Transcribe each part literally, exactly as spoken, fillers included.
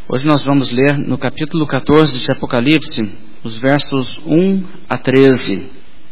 Hoje nós vamos ler no capítulo quatorze de Apocalipse, os versos um a treze.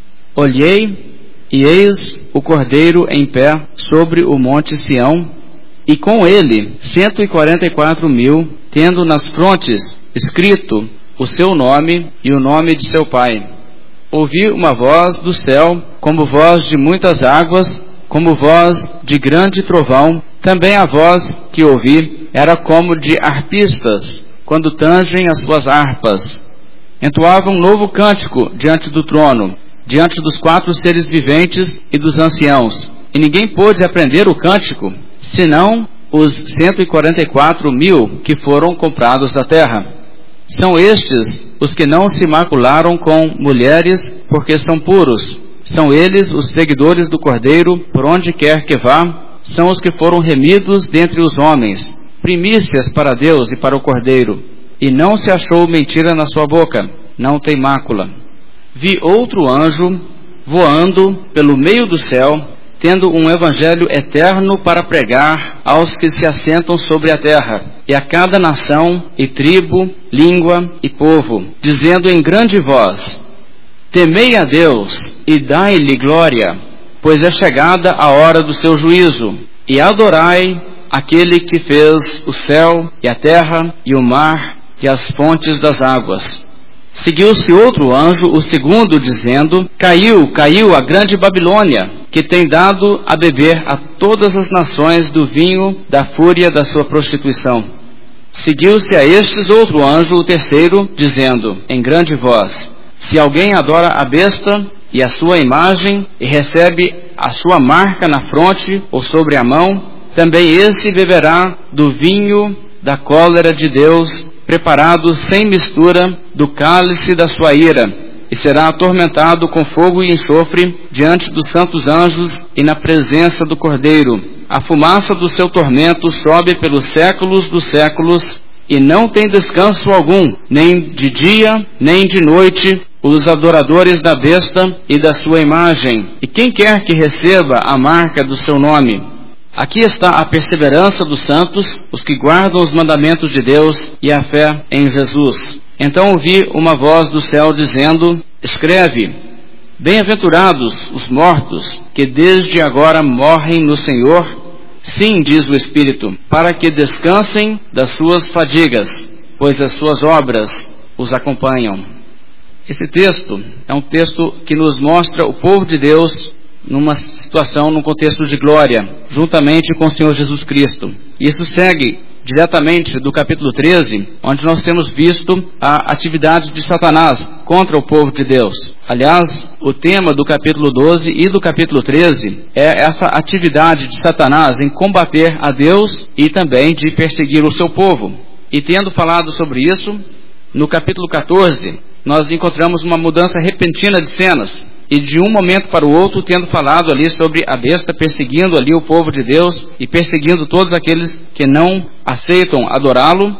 Olhei, e eis o Cordeiro em pé sobre o monte Sião, e com ele cento e quarenta e quatro mil, tendo nas frontes escrito o seu nome e o nome de seu pai. Ouvi uma voz do céu, como voz de muitas águas, como voz de grande trovão. Também a voz que ouvi era como de harpistas, quando tangem as suas harpas. Entoavam um novo cântico diante do trono, diante dos quatro seres viventes e dos anciãos. E ninguém pôde aprender o cântico, senão os cento e quarenta e quatro mil que foram comprados da terra. São estes os que não se macularam com mulheres, porque são puros. São eles os seguidores do Cordeiro, por onde quer que vá. São os que foram remidos dentre os homens, primícias para Deus e para o Cordeiro. E não se achou mentira na sua boca, não tem mácula. Vi outro anjo voando pelo meio do céu, tendo um evangelho eterno para pregar aos que se assentam sobre a terra, e a cada nação, e tribo, língua e povo, dizendo em grande voz: temei a Deus e dai-lhe glória, pois é chegada a hora do seu juízo, e adorai aquele que fez o céu e a terra e o mar e as fontes das águas. Seguiu-se outro anjo, o segundo, dizendo: Caiu, caiu a grande Babilônia, que tem dado a beber a todas as nações do vinho da fúria da sua prostituição. Seguiu-se a estes outro anjo, o terceiro, dizendo em grande voz: Se alguém adora a besta e a sua imagem, e recebe a sua marca na fronte ou sobre a mão, também esse beberá do vinho da cólera de Deus, preparado sem mistura do cálice da sua ira, e será atormentado com fogo e enxofre diante dos santos anjos e na presença do Cordeiro. A fumaça do seu tormento sobe pelos séculos dos séculos, e não tem descanso algum, nem de dia, nem de noite, os adoradores da besta e da sua imagem, e quem quer que receba a marca do seu nome. Aqui está a perseverança dos santos, os que guardam os mandamentos de Deus e a fé em Jesus. Então ouvi uma voz do céu dizendo: escreve, bem-aventurados os mortos, que desde agora morrem no Senhor. Sim, diz o Espírito, para que descansem das suas fadigas, pois as suas obras os acompanham. Esse texto é um texto que nos mostra o povo de Deus numa situação, num contexto de glória, juntamente com o Senhor Jesus Cristo. Isso segue diretamente do capítulo treze, onde nós temos visto a atividade de Satanás contra o povo de Deus. Aliás, o tema do capítulo doze e do capítulo treze é essa atividade de Satanás em combater a Deus e também de perseguir o seu povo. E tendo falado sobre isso, no capítulo quatorze, nós encontramos uma mudança repentina de cenas. E de um momento para o outro, tendo falado ali sobre a besta perseguindo ali o povo de Deus e perseguindo todos aqueles que não aceitam adorá-lo,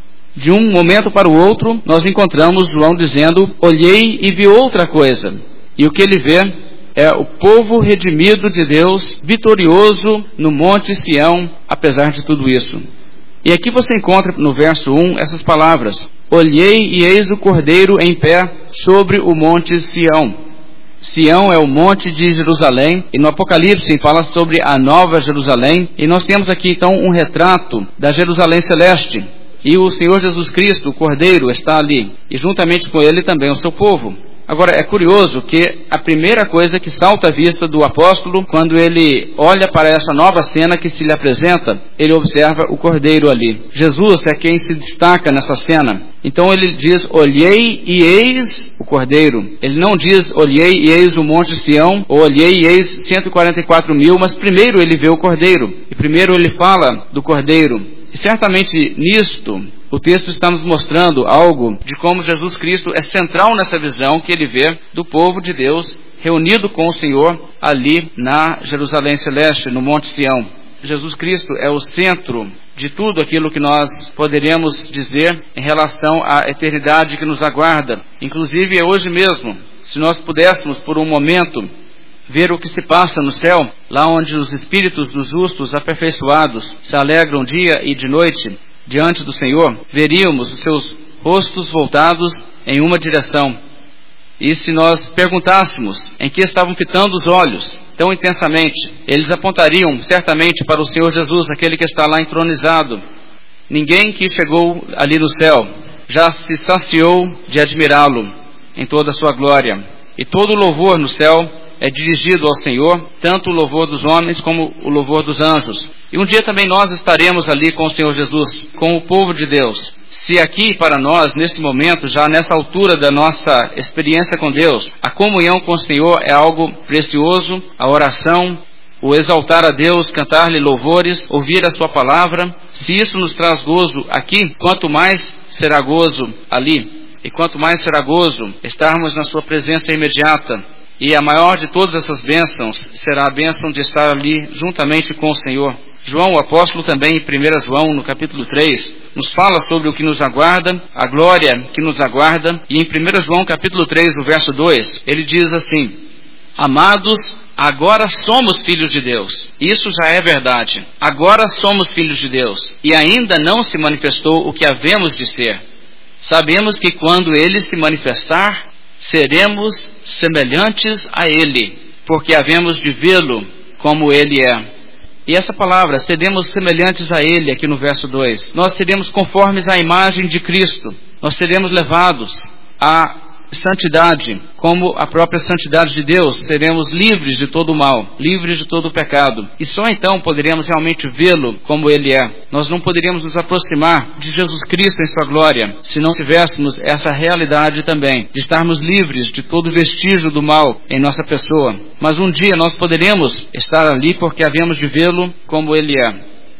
de um momento para o outro, nós encontramos João dizendo: olhei e vi outra coisa. E o que ele vê é o povo redimido de Deus, vitorioso no monte Sião, apesar de tudo isso. E aqui você encontra no verso um essas palavras: olhei e eis o Cordeiro em pé sobre o monte Sião. Sião é o monte de Jerusalém, e no Apocalipse fala sobre a nova Jerusalém, e nós temos aqui então um retrato da Jerusalém celeste, e o Senhor Jesus Cristo, o Cordeiro, está ali, e juntamente com ele também o seu povo. Agora, é curioso que a primeira coisa que salta à vista do apóstolo, quando ele olha para essa nova cena que se lhe apresenta, ele observa o Cordeiro ali. Jesus é quem se destaca nessa cena. Então ele diz: olhei e eis o Cordeiro. Ele não diz: olhei e eis o monte Sião, ou olhei e eis cento e quarenta e quatro mil, mas primeiro ele vê o Cordeiro. E primeiro ele fala do Cordeiro. E certamente nisto, o texto está nos mostrando algo de como Jesus Cristo é central nessa visão que ele vê do povo de Deus reunido com o Senhor ali na Jerusalém Celeste, no Monte Sião. Jesus Cristo é o centro de tudo aquilo que nós poderíamos dizer em relação à eternidade que nos aguarda. Inclusive é hoje mesmo, se nós pudéssemos por um momento ver o que se passa no céu, lá onde os espíritos dos justos aperfeiçoados se alegram dia e de noite, diante do Senhor, veríamos os seus rostos voltados em uma direção. E se nós perguntássemos em que estavam fitando os olhos tão intensamente, eles apontariam certamente para o Senhor Jesus, aquele que está lá entronizado. Ninguém que chegou ali no céu já se saciou de admirá-lo em toda a sua glória. E todo o louvor no céu é dirigido ao Senhor, tanto o louvor dos homens como o louvor dos anjos. E um dia também nós estaremos ali com o Senhor Jesus, com o povo de Deus. Se aqui para nós, nesse momento, já nessa altura da nossa experiência com Deus, a comunhão com o Senhor é algo precioso, a oração, o exaltar a Deus, cantar-lhe louvores, ouvir a sua palavra, se isso nos traz gozo aqui, quanto mais será gozo ali. E quanto mais será gozo estarmos na sua presença imediata. E a maior de todas essas bênçãos será a bênção de estar ali juntamente com o Senhor. João, o apóstolo, também em primeiro João, no capítulo três, nos fala sobre o que nos aguarda, a glória que nos aguarda. E em primeiro João, capítulo três, no verso dois, ele diz assim: amados, agora somos filhos de Deus. Isso já é verdade. Agora somos filhos de Deus. E ainda não se manifestou o que havemos de ser. Sabemos que quando Ele se manifestar, seremos semelhantes a Ele, porque havemos de vê-lo como Ele é. E essa palavra, seremos semelhantes a Ele, aqui no verso dois. Nós seremos conformes à imagem de Cristo. Nós seremos levados à santidade, como a própria santidade de Deus. Seremos livres de todo o mal, livres de todo o pecado. E só então poderemos realmente vê-lo como Ele é. Nós não poderíamos nos aproximar de Jesus Cristo em sua glória, se não tivéssemos essa realidade também, de estarmos livres de todo vestígio do mal em nossa pessoa. Mas um dia nós poderemos estar ali porque havemos de vê-lo como Ele é.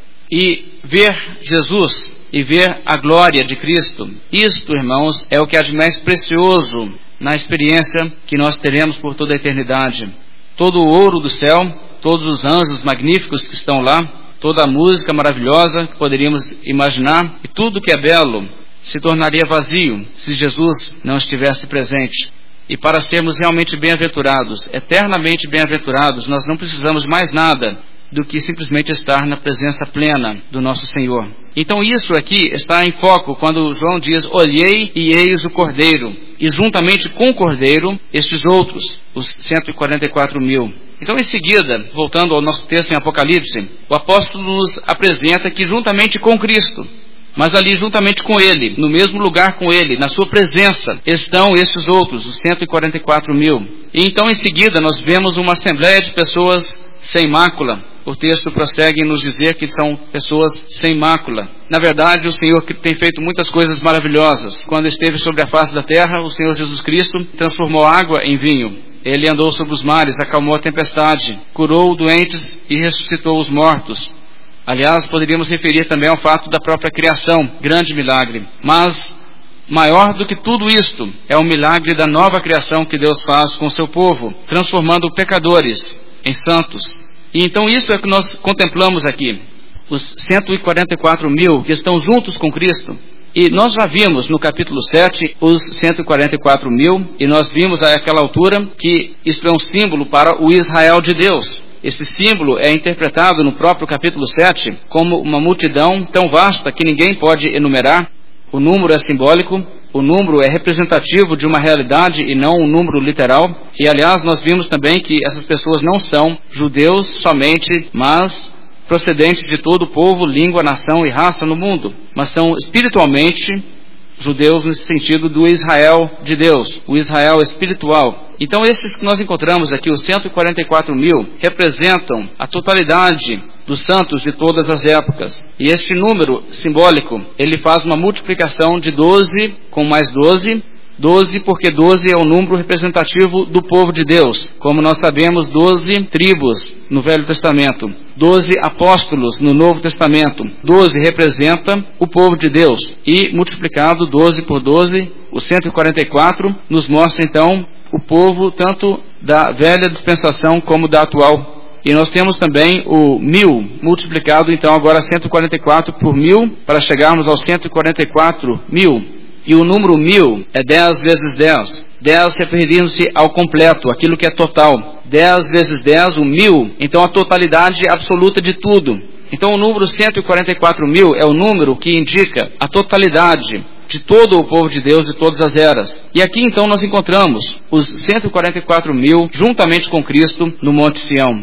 E ver Jesus e ver a glória de Cristo, isto, irmãos, é o que há de mais precioso na experiência que nós teremos por toda a eternidade. Todo o ouro do céu, todos os anjos magníficos que estão lá, toda a música maravilhosa que poderíamos imaginar, e tudo que é belo se tornaria vazio se Jesus não estivesse presente. E para sermos realmente bem-aventurados, eternamente bem-aventurados, nós não precisamos mais nada do que simplesmente estar na presença plena do nosso Senhor. Então isso aqui está em foco quando João diz: olhei e eis o Cordeiro, e juntamente com o Cordeiro, estes outros, os cento e quarenta e quatro mil. Então em seguida, voltando ao nosso texto em Apocalipse, o apóstolo nos apresenta que juntamente com Cristo, mas ali juntamente com Ele, no mesmo lugar com Ele, na sua presença, estão estes outros, os cento e quarenta e quatro mil. E então em seguida nós vemos uma assembleia de pessoas sem mácula. O texto prossegue em nos dizer que são pessoas sem mácula. Na verdade, o Senhor tem feito muitas coisas maravilhosas. Quando esteve sobre a face da terra, o Senhor Jesus Cristo transformou água em vinho. Ele andou sobre os mares, acalmou a tempestade, curou doentes e ressuscitou os mortos. Aliás, poderíamos referir também ao fato da própria criação, grande milagre. Mas maior do que tudo isto é o milagre da nova criação que Deus faz com o seu povo, transformando pecadores em santos. E então isso é que nós contemplamos aqui, os cento e quarenta e quatro mil que estão juntos com Cristo. E nós já vimos no capítulo sete os cento e quarenta e quatro mil, e nós vimos àquela altura que isto é um símbolo para o Israel de Deus. Esse símbolo é interpretado no próprio capítulo sete como uma multidão tão vasta que ninguém pode enumerar. O número é simbólico, o número é representativo de uma realidade e não um número literal. E aliás, nós vimos também que essas pessoas não são judeus somente, mas procedentes de todo o povo, língua, nação e raça no mundo, mas são espiritualmente judeus no sentido do Israel de Deus, o Israel espiritual. Então esses que nós encontramos aqui, os cento e quarenta e quatro mil, representam a totalidade dos santos de todas as épocas. E este número simbólico, ele faz uma multiplicação de doze com mais doze, doze porque doze é o número representativo do povo de Deus. Como nós sabemos, doze tribos no Velho Testamento, doze apóstolos no Novo Testamento. doze representa o povo de Deus. E multiplicado doze por doze, os cento e quarenta e quatro nos mostra então o povo tanto da velha dispensação como da atual. E nós temos também o mil multiplicado então agora cento e quarenta e quatro por mil para chegarmos aos cento e quarenta e quatro mil. E o número mil é dez vezes dez. dez referindo-se ao completo, aquilo que é total. dez vezes dez, o mil, então a totalidade absoluta de tudo. Então o número cento e quarenta e quatro mil é o número que indica a totalidade de todo o povo de Deus de todas as eras. E aqui então nós encontramos os cento e quarenta e quatro mil juntamente com Cristo no Monte Sião.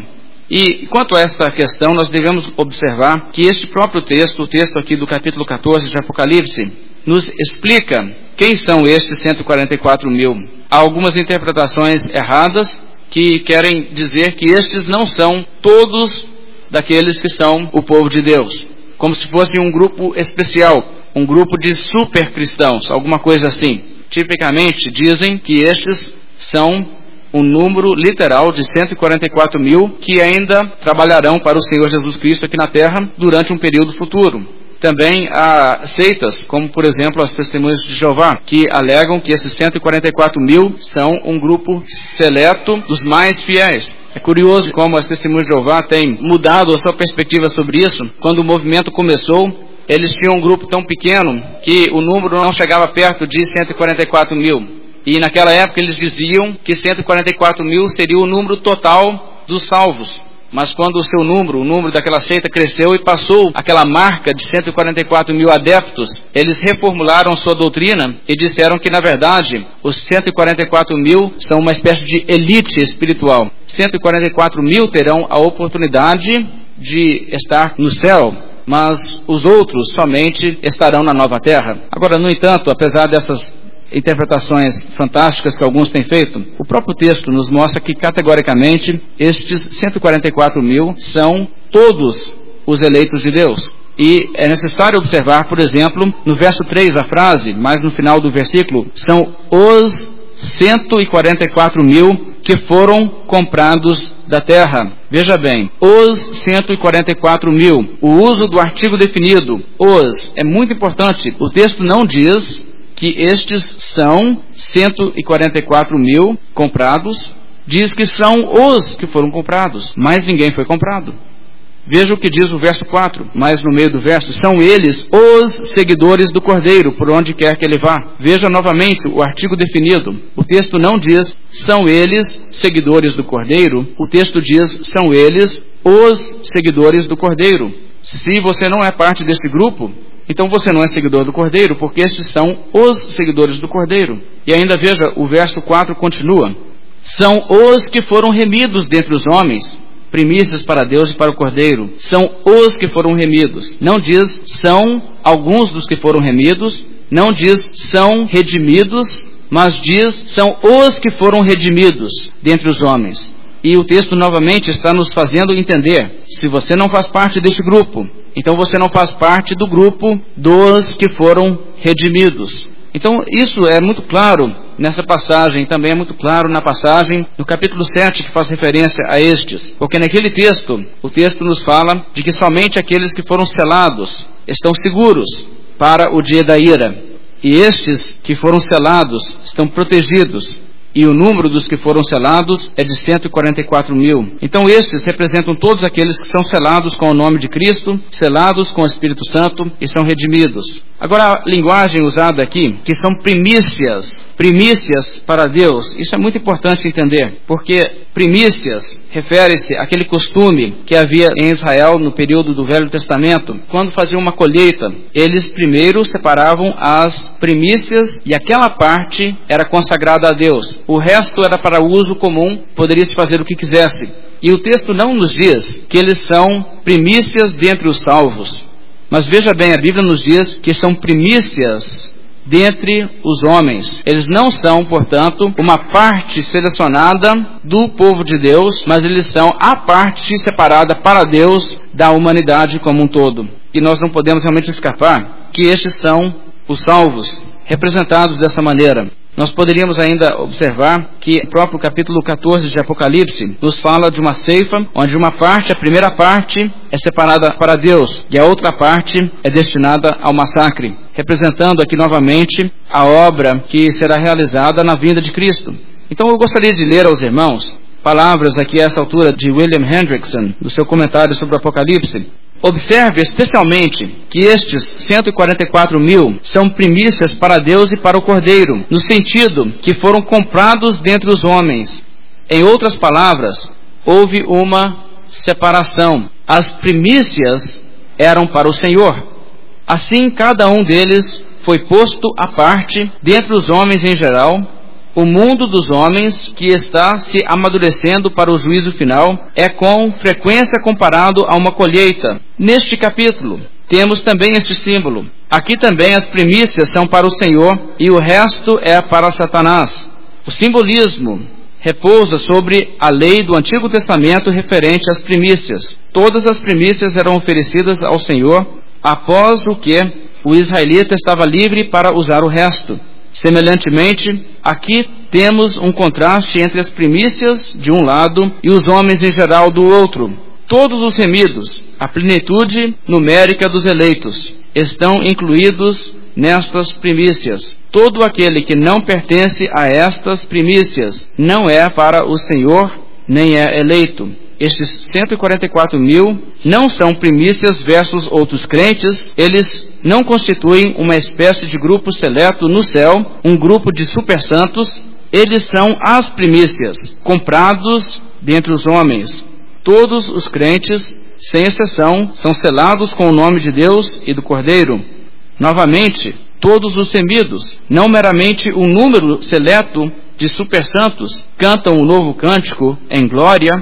E quanto a esta questão, nós devemos observar que este próprio texto, o texto aqui do capítulo quatorze de Apocalipse, nos explica quem são estes cento e quarenta e quatro mil. Há algumas interpretações erradas que querem dizer que estes não são todos daqueles que são o povo de Deus, como se fosse um grupo especial, um grupo de super cristãos, alguma coisa assim. Tipicamente dizem que estes são um número literal de cento e quarenta e quatro mil que ainda trabalharão para o Senhor Jesus Cristo aqui na terra durante um período futuro. Também há seitas, como por exemplo as Testemunhas de Jeová, que alegam que esses cento e quarenta e quatro mil são um grupo seleto dos mais fiéis. É curioso como as Testemunhas de Jeová têm mudado a sua perspectiva sobre isso. Quando o movimento começou, eles tinham um grupo tão pequeno que o número não chegava perto de cento e quarenta e quatro mil. E naquela época eles diziam que cento e quarenta e quatro mil seria o número total dos salvos. Mas quando o seu número, o número daquela seita cresceu e passou aquela marca de cento e quarenta e quatro mil adeptos, eles reformularam sua doutrina e disseram que, na verdade, os cento e quarenta e quatro mil são uma espécie de elite espiritual. cento e quarenta e quatro mil terão a oportunidade de estar no céu, mas os outros somente estarão na nova terra. Agora, no entanto, apesar dessas interpretações fantásticas que alguns têm feito, o próprio texto nos mostra que categoricamente estes cento e quarenta e quatro mil são todos os eleitos de Deus. E é necessário observar, por exemplo, no verso três, a frase, mais no final do versículo, são os cento e quarenta e quatro mil que foram comprados da terra. Veja bem, os cento e quarenta e quatro mil, o uso do artigo definido, os, é muito importante. O texto não diz que estes são cento e quarenta e quatro mil comprados, diz que são os que foram comprados, mas ninguém foi comprado. Veja o que diz o verso quatro, mais no meio do verso, são eles os seguidores do Cordeiro, por onde quer que ele vá. Veja novamente o artigo definido. O texto não diz, são eles seguidores do Cordeiro, o texto diz, são eles os seguidores do Cordeiro. Se você não é parte desse grupo, então você não é seguidor do Cordeiro, porque estes são os seguidores do Cordeiro. E ainda veja, o verso quatro continua. São os que foram remidos dentre os homens, primícias para Deus e para o Cordeiro. São os que foram remidos. Não diz são alguns dos que foram remidos, não diz são redimidos, mas diz são os que foram redimidos dentre os homens. E o texto novamente está nos fazendo entender, se você não faz parte deste grupo, então você não faz parte do grupo dos que foram redimidos. Então isso é muito claro nessa passagem, também é muito claro na passagem no capítulo sete, que faz referência a estes. Porque naquele texto, o texto nos fala de que somente aqueles que foram selados estão seguros para o dia da ira. E estes que foram selados estão protegidos. E o número dos que foram selados é de cento e quarenta e quatro mil. Então estes representam todos aqueles que são selados com o nome de Cristo, selados com o Espírito Santo e são redimidos. Agora a linguagem usada aqui, que são primícias, primícias para Deus, isso é muito importante entender, porque primícias refere-se àquele costume que havia em Israel no período do Velho Testamento. Quando faziam uma colheita, eles primeiro separavam as primícias e aquela parte era consagrada a Deus. O resto era para uso comum, poderia-se fazer o que quisesse. E o texto não nos diz que eles são primícias dentre os salvos. Mas veja bem, a Bíblia nos diz que são primícias dentre os homens. Eles não são, portanto, uma parte selecionada do povo de Deus, mas eles são a parte separada para Deus da humanidade como um todo. E nós não podemos realmente escapar que estes são os salvos, representados dessa maneira. Nós poderíamos ainda observar que o próprio capítulo quatorze de Apocalipse nos fala de uma ceifa, onde uma parte, a primeira parte, é separada para Deus, e a outra parte é destinada ao massacre, representando aqui novamente a obra que será realizada na vinda de Cristo. Então eu gostaria de ler aos irmãos palavras aqui a essa altura de William Hendrickson, no seu comentário sobre o Apocalipse. Observe especialmente que estes cento e quarenta e quatro mil são primícias para Deus e para o Cordeiro, no sentido que foram comprados dentre os homens. Em outras palavras, houve uma separação. As primícias eram para o Senhor. Assim, cada um deles foi posto à parte, dentre os homens em geral. O mundo dos homens, que está se amadurecendo para o juízo final, é com frequência comparado a uma colheita. Neste capítulo, temos também este símbolo. Aqui também as primícias são para o Senhor e o resto é para Satanás. O simbolismo repousa sobre a lei do Antigo Testamento referente às primícias. Todas as primícias eram oferecidas ao Senhor, após o que o israelita estava livre para usar o resto. Semelhantemente, aqui temos um contraste entre as primícias de um lado e os homens em geral do outro. Todos os remidos, a plenitude numérica dos eleitos, estão incluídos nestas primícias. Todo aquele que não pertence a estas primícias não é para o Senhor, nem é eleito. Estes cento e quarenta e quatro mil não são primícias versus outros crentes. Eles não constituem uma espécie de grupo seleto no céu, um grupo de super santos. Eles são as primícias, comprados dentre os homens. Todos os crentes, sem exceção, são selados com o nome de Deus e do Cordeiro. Novamente, todos os remidos, não meramente um número seleto de super santos, cantam o novo cântico em glória.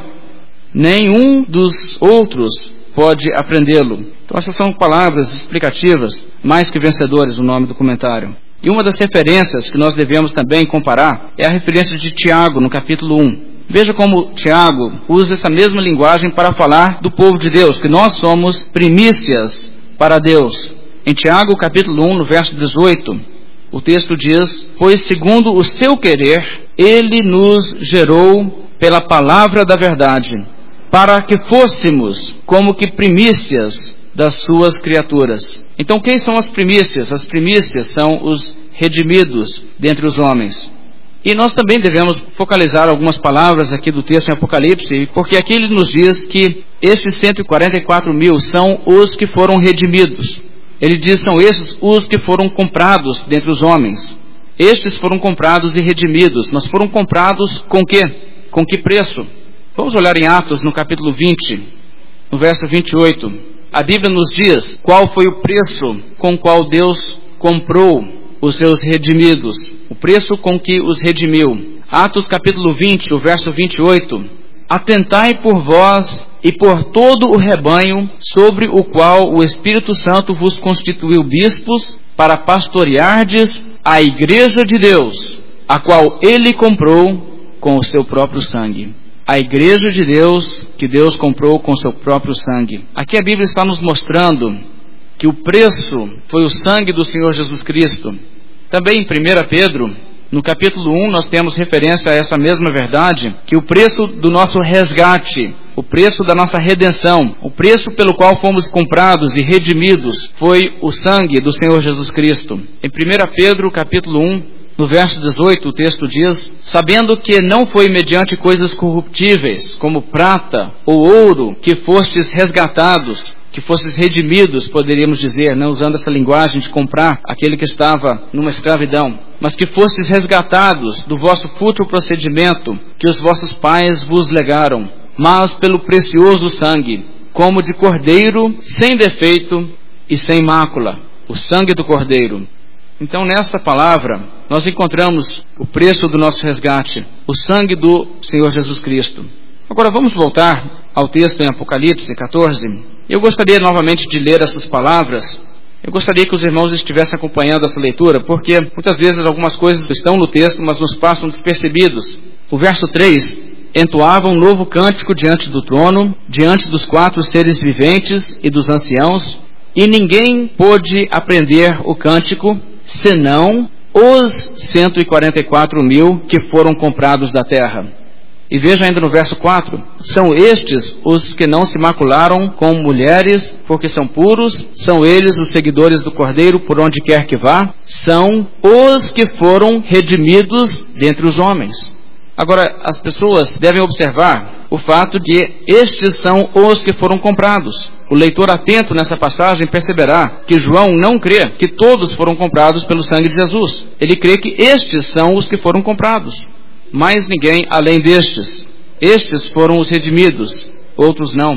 Nenhum dos outros pode aprendê-lo. Então essas são palavras explicativas, mais que vencedoras, o nome do comentário. E uma das referências que nós devemos também comparar é a referência de Tiago, no capítulo um. Veja como Tiago usa essa mesma linguagem para falar do povo de Deus, que nós somos primícias para Deus. Em Tiago, capítulo um, no verso dezoito, o texto diz: pois segundo o seu querer, ele nos gerou pela palavra da verdade, para que fôssemos como que primícias das suas criaturas. Então, quem são as primícias? As primícias são os redimidos dentre os homens. E nós também devemos focalizar algumas palavras aqui do texto em Apocalipse, porque aqui ele nos diz que esses cento e quarenta e quatro mil são os que foram redimidos. Ele diz que são esses os que foram comprados dentre os homens. Estes foram comprados e redimidos. Mas foram comprados com quê? Com que preço? Vamos olhar em Atos, no capítulo vinte, no verso vinte e oito. A Bíblia nos diz qual foi o preço com o qual Deus comprou os seus redimidos. O preço com que os redimiu. Atos, capítulo vinte, o verso vinte e oito. Atentai por vós e por todo o rebanho, sobre o qual o Espírito Santo vos constituiu bispos, para pastoreardes a igreja de Deus, a qual ele comprou com o seu próprio sangue. A igreja de Deus, que Deus comprou com o seu próprio sangue. Aqui a Bíblia está nos mostrando que o preço foi o sangue do Senhor Jesus Cristo. Também em primeira Pedro, no capítulo um, nós temos referência a essa mesma verdade, que o preço do nosso resgate, o preço da nossa redenção, o preço pelo qual fomos comprados e redimidos, foi o sangue do Senhor Jesus Cristo. Em primeira Pedro, capítulo um, no verso dezoito, o texto diz: sabendo que não foi mediante coisas corruptíveis, como prata ou ouro, que fostes resgatados, que fostes redimidos, poderíamos dizer, né, usando essa linguagem de comprar aquele que estava numa escravidão, mas que fostes resgatados do vosso fútil procedimento, que os vossos pais vos legaram, mas pelo precioso sangue, como de cordeiro, sem defeito e sem mácula, o sangue do cordeiro. Então, nessa palavra, nós encontramos o preço do nosso resgate, o sangue do Senhor Jesus Cristo. Agora, vamos voltar ao texto em Apocalipse catorze. Eu gostaria novamente de ler essas palavras. Eu gostaria que os irmãos estivessem acompanhando essa leitura, porque muitas vezes algumas coisas estão no texto, mas nos passam despercebidos. O verso três: entoava um novo cântico diante do trono, diante dos quatro seres viventes e dos anciãos, e ninguém pôde aprender o cântico, senão os cento e quarenta e quatro mil que foram comprados da terra. E veja ainda no verso quatro, são estes os que não se macularam com mulheres, porque são puros, são eles os seguidores do Cordeiro por onde quer que vá, são os que foram redimidos dentre os homens. Agora, as pessoas devem observar o fato de estes são os que foram comprados. O leitor atento nessa passagem perceberá que João não crê que todos foram comprados pelo sangue de Jesus. Ele crê que estes são os que foram comprados. Mais ninguém além destes. Estes foram os redimidos, outros não.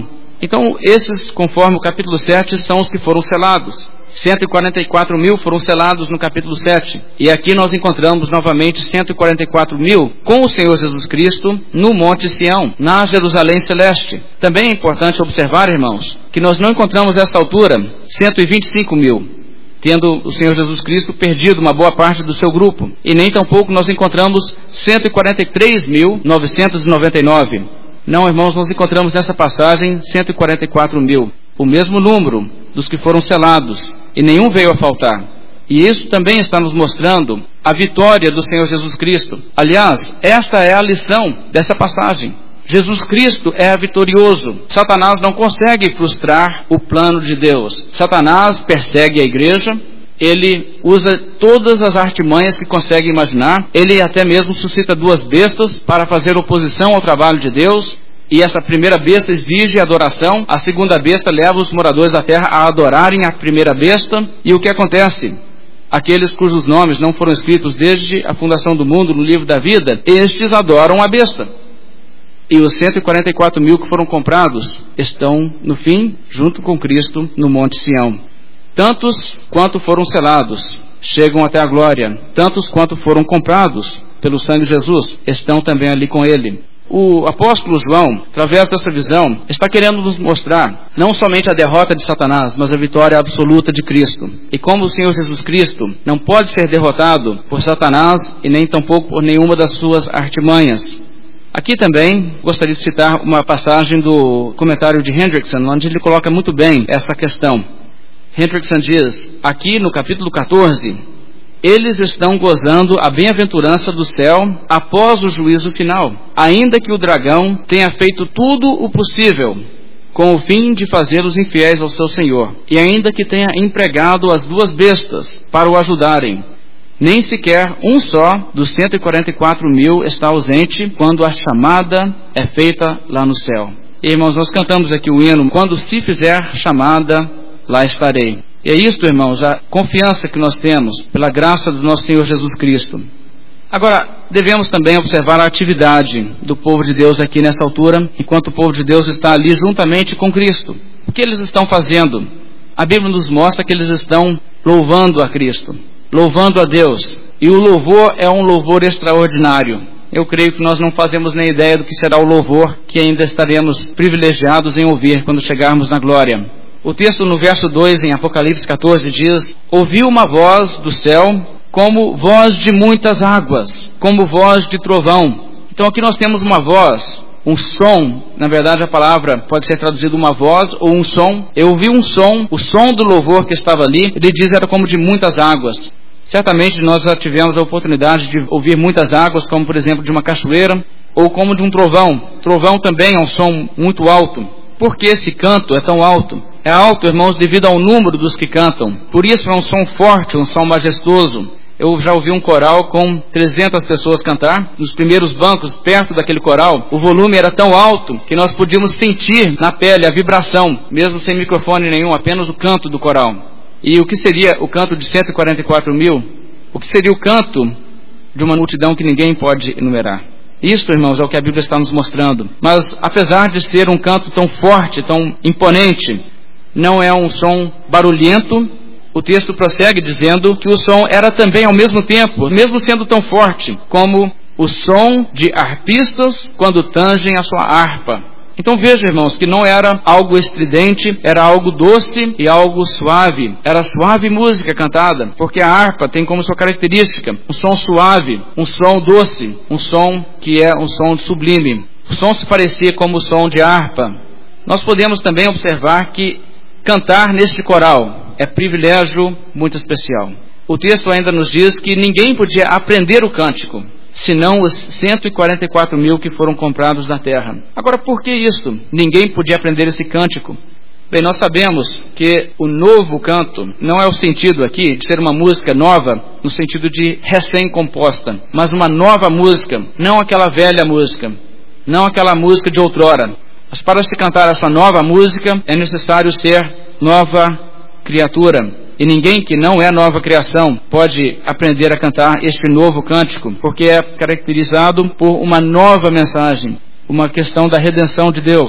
Então, esses, conforme o capítulo sete, são os que foram selados. cento e quarenta e quatro mil foram selados no capítulo sete. E aqui nós encontramos novamente cento e quarenta e quatro mil com o Senhor Jesus Cristo no Monte Sião, na Jerusalém Celeste. Também é importante observar, irmãos, que nós não encontramos a esta altura cento e vinte e cinco mil, tendo o Senhor Jesus Cristo perdido uma boa parte do seu grupo. E nem tampouco nós encontramos cento e quarenta e três mil novecentos e noventa e nove. Não, irmãos, nós encontramos nessa passagem cento e quarenta e quatro mil, o mesmo número dos que foram selados, e nenhum veio a faltar. E isso também está nos mostrando a vitória do Senhor Jesus Cristo. Aliás, esta é a lição dessa passagem. Jesus Cristo é vitorioso. Satanás não consegue frustrar o plano de Deus. Satanás persegue a igreja, ele usa todas as artimanhas que consegue imaginar, ele até mesmo suscita duas bestas para fazer oposição ao trabalho de Deus, e essa primeira besta exige adoração, a segunda besta leva os moradores da terra a adorarem a primeira besta, e o que acontece? Aqueles cujos nomes não foram escritos desde a fundação do mundo no livro da vida, estes adoram a besta. E os cento e quarenta e quatro mil que foram comprados estão, no fim, junto com Cristo no Monte Sião. Tantos quanto foram selados chegam até a glória, tantos quanto foram comprados pelo sangue de Jesus estão também ali com Ele. O apóstolo João, através dessa visão, está querendo nos mostrar não somente a derrota de Satanás, mas a vitória absoluta de Cristo. E como o Senhor Jesus Cristo não pode ser derrotado por Satanás e nem tampouco por nenhuma das suas artimanhas. Aqui também gostaria de citar uma passagem do comentário de Hendrickson, onde ele coloca muito bem essa questão. Hendrickson diz, aqui no capítulo catorze, eles estão gozando a bem-aventurança do céu após o juízo final, ainda que o dragão tenha feito tudo o possível com o fim de fazê-los infiéis ao seu Senhor, e ainda que tenha empregado as duas bestas para o ajudarem. Nem sequer um só dos cento e quarenta e quatro mil está ausente quando a chamada é feita lá no céu. E, irmãos, nós cantamos aqui o hino, quando se fizer chamada, lá estarei. E é isto, irmãos, a confiança que nós temos pela graça do nosso Senhor Jesus Cristo. Agora, devemos também observar a atividade do povo de Deus aqui nessa altura, enquanto o povo de Deus está ali juntamente com Cristo. O que eles estão fazendo? A Bíblia nos mostra que eles estão louvando a Cristo, louvando a Deus. E o louvor é um louvor extraordinário. Eu creio que nós não fazemos nem ideia do que será o louvor que ainda estaremos privilegiados em ouvir quando chegarmos na glória. O texto no verso dois, em Apocalipse catorze, diz, ouvi uma voz do céu como voz de muitas águas, como voz de trovão. Então aqui nós temos uma voz, um som, na verdade a palavra pode ser traduzida uma voz ou um som. Eu ouvi um som, o som do louvor que estava ali, ele diz era como de muitas águas. Certamente nós já tivemos a oportunidade de ouvir muitas águas, como por exemplo de uma cachoeira, ou como de um trovão. Trovão também é um som muito alto. Por que esse canto é tão alto? É alto, irmãos, devido ao número dos que cantam. Por isso é um som forte, um som majestoso. Eu já ouvi um coral com trezentas pessoas cantar. Nos primeiros bancos, perto daquele coral, o volume era tão alto que nós podíamos sentir na pele a vibração, mesmo sem microfone nenhum, apenas o canto do coral. E o que seria o canto de cento e quarenta e quatro mil? O que seria o canto de uma multidão que ninguém pode enumerar? Isto, irmãos, é o que a Bíblia está nos mostrando. Mas, apesar de ser um canto tão forte, tão imponente, não é um som barulhento. O texto prossegue dizendo que o som era também ao mesmo tempo, mesmo sendo tão forte, como o som de arpistas quando tangem a sua harpa. Então veja, irmãos, que não era algo estridente, era algo doce e algo suave. Era suave música cantada, porque a harpa tem como sua característica um som suave, um som doce, um som que é um som sublime. O som se parecia como o som de harpa. Nós podemos também observar que cantar neste coral é privilégio muito especial. O texto ainda nos diz que ninguém podia aprender o cântico, senão os cento e quarenta e quatro mil que foram comprados na terra. Agora, por que isso? Ninguém podia aprender esse cântico. Bem, nós sabemos que o novo canto não é o sentido aqui de ser uma música nova, no sentido de recém-composta, mas uma nova música, não aquela velha música, não aquela música de outrora. Mas para se cantar essa nova música, é necessário ser nova criatura. E ninguém que não é nova criação pode aprender a cantar este novo cântico, porque é caracterizado por uma nova mensagem, uma questão da redenção de Deus.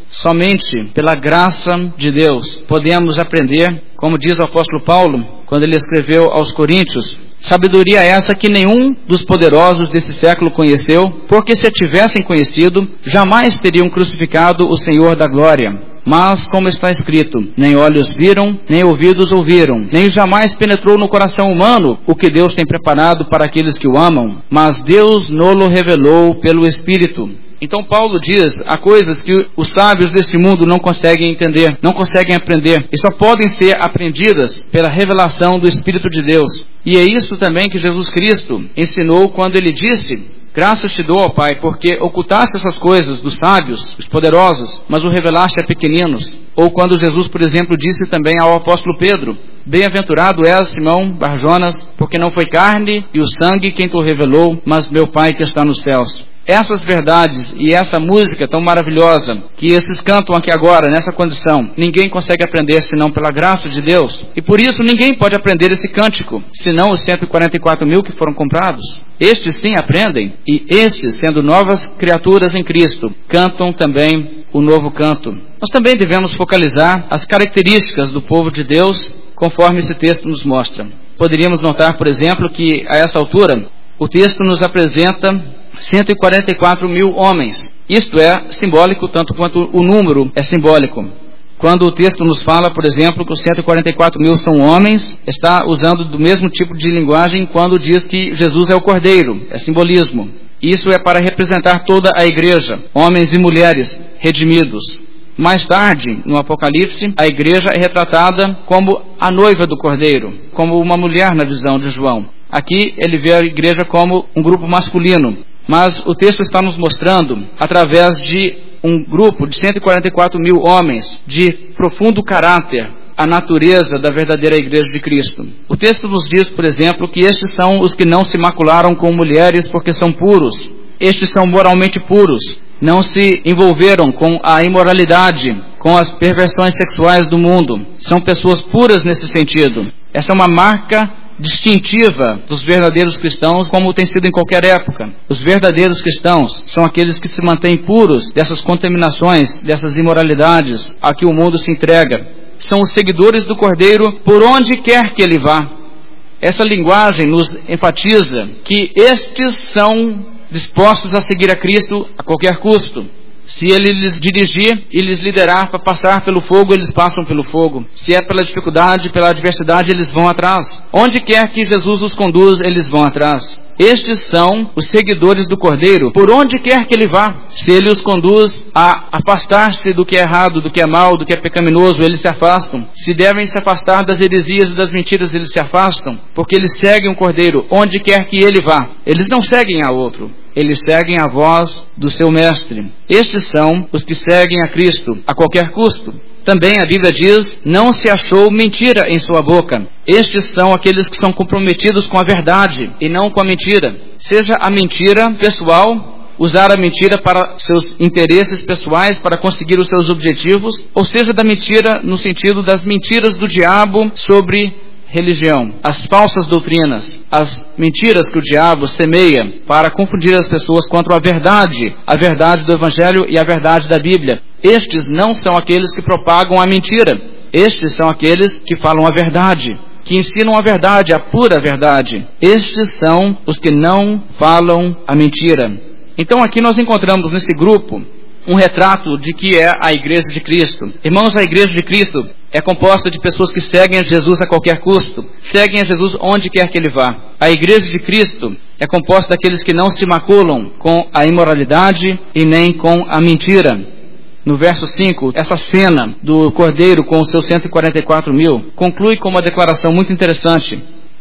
somente pela graça de Deus podemos aprender, como diz o apóstolo Paulo, quando ele escreveu aos Coríntios, sabedoria essa que nenhum dos poderosos desse século conheceu, porque se a tivessem conhecido, jamais teriam crucificado o Senhor da glória. Mas, como está escrito, nem olhos viram, nem ouvidos ouviram, nem jamais penetrou no coração humano o que Deus tem preparado para aqueles que o amam, mas Deus nolo revelou pelo Espírito. Então Paulo diz, há coisas que os sábios deste mundo não conseguem entender, não conseguem aprender, e só podem ser aprendidas pela revelação do Espírito de Deus. E é isso também que Jesus Cristo ensinou quando ele disse: graças te dou, ó Pai, porque ocultaste essas coisas dos sábios, dos poderosos, mas o revelaste a pequeninos. Ou quando Jesus, por exemplo, disse também ao apóstolo Pedro: bem-aventurado és, Simão Barjonas, porque não foi carne e o sangue quem te revelou, mas meu Pai que está nos céus. Essas verdades e essa música tão maravilhosa que esses cantam aqui agora, nessa condição, ninguém consegue aprender senão pela graça de Deus. E por isso ninguém pode aprender esse cântico, senão os cento e quarenta e quatro mil que foram comprados. Estes sim aprendem, e estes, sendo novas criaturas em Cristo, cantam também o novo canto. Nós também devemos focalizar as características do povo de Deus, conforme esse texto nos mostra. Poderíamos notar, por exemplo, que a essa altura, o texto nos apresenta cento e quarenta e quatro mil homens. Isto é simbólico tanto quanto o número é simbólico. Quando o texto nos fala, por exemplo, que os cento e quarenta e quatro mil são homens, está usando do mesmo tipo de linguagem quando diz que Jesus é o Cordeiro, é simbolismo. Isso é para representar toda a igreja, homens e mulheres redimidos. Mais tarde, no Apocalipse, a igreja é retratada como a noiva do Cordeiro, como uma mulher na visão de João. Aqui ele vê a igreja como um grupo masculino. Mas o texto está nos mostrando, através de um grupo de cento e quarenta e quatro mil homens de profundo caráter, a natureza da verdadeira igreja de Cristo. O texto nos diz, por exemplo, que estes são os que não se macularam com mulheres porque são puros. Estes são moralmente puros, não se envolveram com a imoralidade, com as perversões sexuais do mundo. São pessoas puras nesse sentido. Essa é uma marca distintiva dos verdadeiros cristãos, como tem sido em qualquer época. Os verdadeiros cristãos são aqueles que se mantêm puros dessas contaminações, dessas imoralidades a que o mundo se entrega. São os seguidores do Cordeiro por onde quer que ele vá. Essa linguagem nos enfatiza que estes são dispostos a seguir a Cristo a qualquer custo. Se ele lhes dirigir e lhes liderar para passar pelo fogo, eles passam pelo fogo. Se é pela dificuldade, pela adversidade, eles vão atrás. Onde quer que Jesus os conduz, eles vão atrás. Estes são os seguidores do Cordeiro, por onde quer que ele vá. Se ele os conduz a afastar-se do que é errado, do que é mal, do que é pecaminoso, eles se afastam. Se devem se afastar das heresias e das mentiras, eles se afastam, porque eles seguem o Cordeiro, onde quer que ele vá. Eles não seguem a outro. Eles seguem a voz do seu mestre. Estes são os que seguem a Cristo a qualquer custo. Também a Bíblia diz, não se achou mentira em sua boca. Estes são aqueles que são comprometidos com a verdade e não com a mentira. Seja a mentira pessoal, usar a mentira para seus interesses pessoais, para conseguir os seus objetivos, ou seja da mentira no sentido das mentiras do diabo sobre religião, as falsas doutrinas, as mentiras que o diabo semeia para confundir as pessoas contra a verdade, a verdade do Evangelho e a verdade da Bíblia. Estes não são aqueles que propagam a mentira, estes são aqueles que falam a verdade, que ensinam a verdade, a pura verdade. Estes são os que não falam a mentira. Então aqui nós encontramos nesse grupo um retrato de que é a igreja de Cristo. Irmãos, a igreja de Cristo é composta de pessoas que seguem a Jesus a qualquer custo, seguem a Jesus onde quer que ele vá. A igreja de Cristo é composta daqueles que não se maculam com a imoralidade e nem com a mentira. No verso cinco, essa cena do Cordeiro com os seus cento e quarenta e quatro mil conclui com uma declaração muito interessante.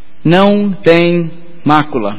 Não tem mácula.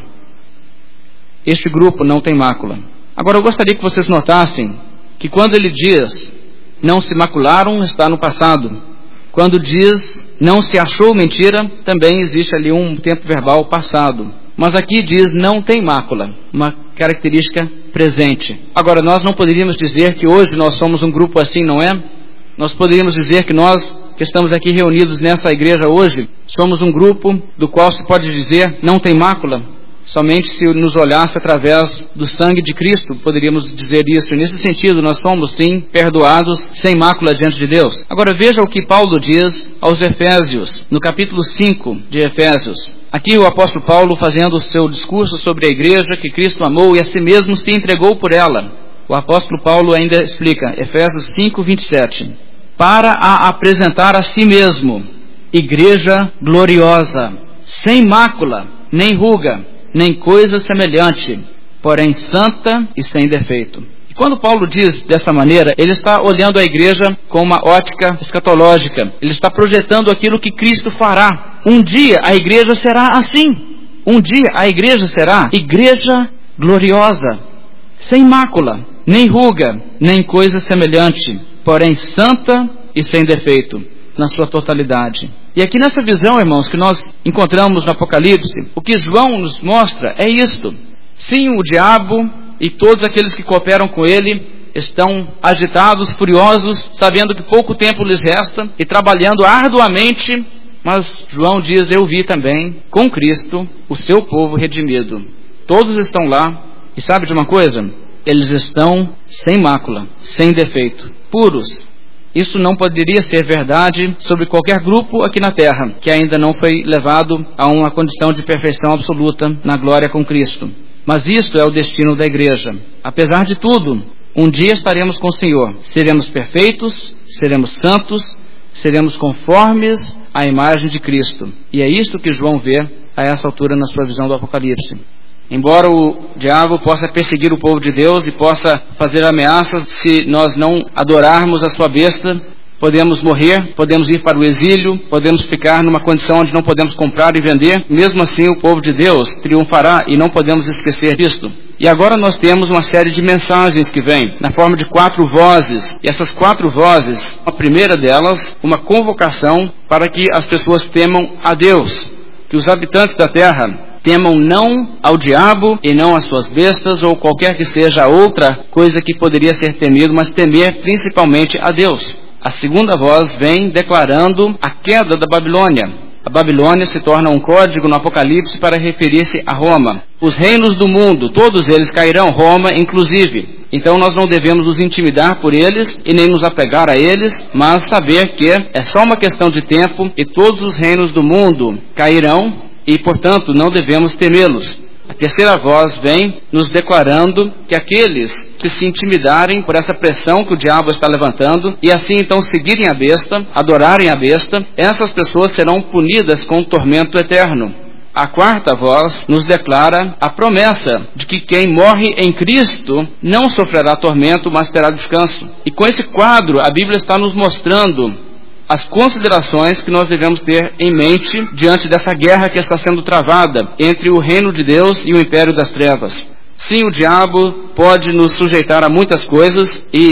Este grupo não tem mácula. Agora eu gostaria que vocês notassem que quando ele diz não se macularam, está no passado. Quando diz não se achou mentira, também existe ali um tempo verbal passado. Mas aqui diz não tem mácula, uma característica presente. Agora, nós não poderíamos dizer que hoje nós somos um grupo assim, não é? Nós poderíamos dizer que nós que estamos aqui reunidos nessa igreja hoje, somos um grupo do qual se pode dizer não tem mácula. Somente se nos olhasse através do sangue de Cristo, poderíamos dizer isso. E nesse sentido, nós somos, sim, perdoados, sem mácula diante de Deus. Agora veja o que Paulo diz aos Efésios, no capítulo cinco de Efésios. Aqui o apóstolo Paulo fazendo o seu discurso sobre a igreja que Cristo amou e a si mesmo se entregou por ela. O apóstolo Paulo ainda explica, Efésios cinco, vinte e sete, para a apresentar a si mesmo, igreja gloriosa, sem mácula, nem ruga, nem coisa semelhante, porém santa e sem defeito. E quando Paulo diz dessa maneira, ele está olhando a igreja com uma ótica escatológica. Ele está projetando aquilo que Cristo fará. Um dia a igreja será assim. Um dia a igreja será igreja gloriosa, sem mácula, nem ruga, nem coisa semelhante, porém santa e sem defeito, na sua totalidade. E aqui nessa visão, irmãos, que nós encontramos no Apocalipse, o que João nos mostra é isto. Sim, o diabo e todos aqueles que cooperam com ele estão agitados, furiosos, sabendo que pouco tempo lhes resta e trabalhando arduamente, mas João diz, eu vi também com Cristo o seu povo redimido. Todos estão lá e sabe de uma coisa? Eles estão sem mácula, sem defeito, puros. Isso não poderia ser verdade sobre qualquer grupo aqui na terra, que ainda não foi levado a uma condição de perfeição absoluta na glória com Cristo. Mas isso é o destino da igreja. Apesar de tudo, um dia estaremos com o Senhor. Seremos perfeitos, seremos santos, seremos conformes à imagem de Cristo. E é isto que João vê a essa altura na sua visão do Apocalipse. Embora o diabo possa perseguir o povo de Deus e possa fazer ameaças, se nós não adorarmos a sua besta, podemos morrer, podemos ir para o exílio, podemos ficar numa condição onde não podemos comprar e vender. Mesmo assim, o povo de Deus triunfará e não podemos esquecer disto. E agora nós temos uma série de mensagens que vêm, na forma de quatro vozes. E essas quatro vozes, a primeira delas, uma convocação para que as pessoas temam a Deus, que os habitantes da terra temam não ao diabo e não às suas bestas ou qualquer que seja a outra coisa que poderia ser temido, mas temer principalmente a Deus. A segunda voz vem declarando a queda da Babilônia. A Babilônia se torna um código no Apocalipse para referir-se a Roma. Os reinos do mundo, todos eles cairão, Roma inclusive. Então nós não devemos nos intimidar por eles e nem nos apegar a eles, mas saber que é só uma questão de tempo e todos os reinos do mundo cairão, e, portanto, não devemos temê-los. A terceira voz vem nos declarando que aqueles que se intimidarem por essa pressão que o diabo está levantando, e assim então seguirem a besta, adorarem a besta, essas pessoas serão punidas com tormento eterno. A quarta voz nos declara a promessa de que quem morre em Cristo não sofrerá tormento, mas terá descanso. E com esse quadro, a Bíblia está nos mostrando as considerações que nós devemos ter em mente diante dessa guerra que está sendo travada entre o reino de Deus e o império das trevas. Sim, o diabo pode nos sujeitar a muitas coisas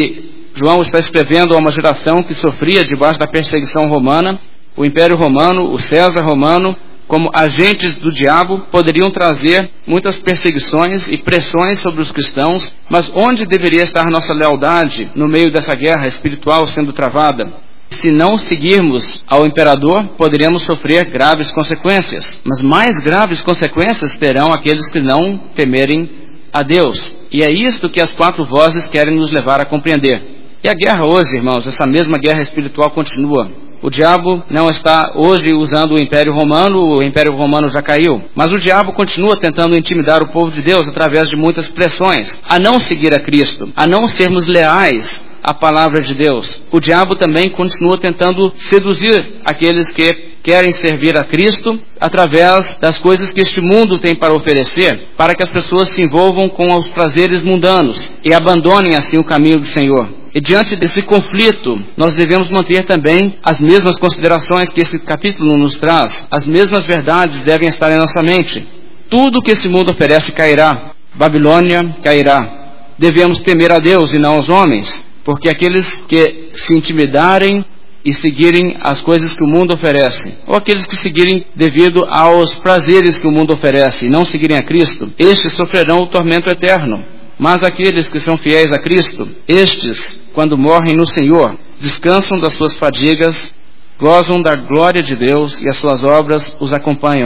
e João está escrevendo a uma geração que sofria debaixo da perseguição romana. O império romano, o César romano, como agentes do diabo, poderiam trazer muitas perseguições e pressões sobre os cristãos, mas onde deveria estar nossa lealdade no meio dessa guerra espiritual sendo travada? Se não seguirmos ao imperador, poderíamos sofrer graves consequências. Mas mais graves consequências terão aqueles que não temerem a Deus. E é isto que as quatro vozes querem nos levar a compreender. E a guerra hoje, irmãos, essa mesma guerra espiritual continua. O diabo não está hoje usando o Império Romano, o Império Romano já caiu. Mas o diabo continua tentando intimidar o povo de Deus através de muitas pressões, a não seguir a Cristo, a não sermos leais a palavra de Deus. O diabo também continua tentando seduzir aqueles que querem servir a Cristo através das coisas que este mundo tem para oferecer, para que as pessoas se envolvam com os prazeres mundanos e abandonem assim o caminho do Senhor. E diante desse conflito, nós devemos manter também as mesmas considerações que esse capítulo nos traz. As mesmas verdades devem estar em nossa mente. Tudo que esse mundo oferece cairá. Babilônia cairá. Devemos temer a Deus e não aos homens, porque aqueles que se intimidarem e seguirem as coisas que o mundo oferece, ou aqueles que seguirem devido aos prazeres que o mundo oferece e não seguirem a Cristo, estes sofrerão o tormento eterno. Mas aqueles que são fiéis a Cristo, estes, quando morrem no Senhor, descansam das suas fadigas, gozam da glória de Deus e as suas obras os acompanham.